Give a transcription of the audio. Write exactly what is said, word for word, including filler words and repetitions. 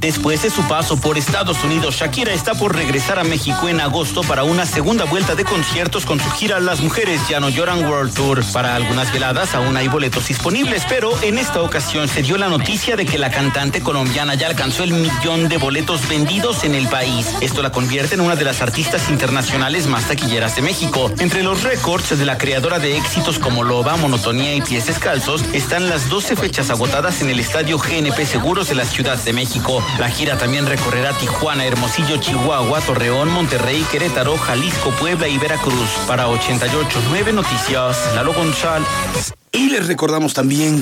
Después de su paso por Estados Unidos, Shakira está por regresar a México en agosto para una segunda vuelta de conciertos con su gira Las Mujeres Ya No Lloran World Tour. Para algunas veladas aún hay boletos disponibles, pero en esta ocasión se dio la noticia de que la cantante colombiana ya alcanzó el millón de boletos vendidos en el país. Esto la convierte en una de las artistas internacionales más taquilleras de México. Entre los récords de la creadora de éxitos como Loba, Monotonía y Pies Descalzos están las doce fechas agotadas en el estadio G N P Seguros de la Ciudad de México. La gira también recorrerá Tijuana, Hermosillo, Chihuahua, Torreón, Monterrey, Querétaro, Jalisco, Puebla y Veracruz. Para ochenta y ocho punto nueve Noticias, Lalo González. Y les recordamos también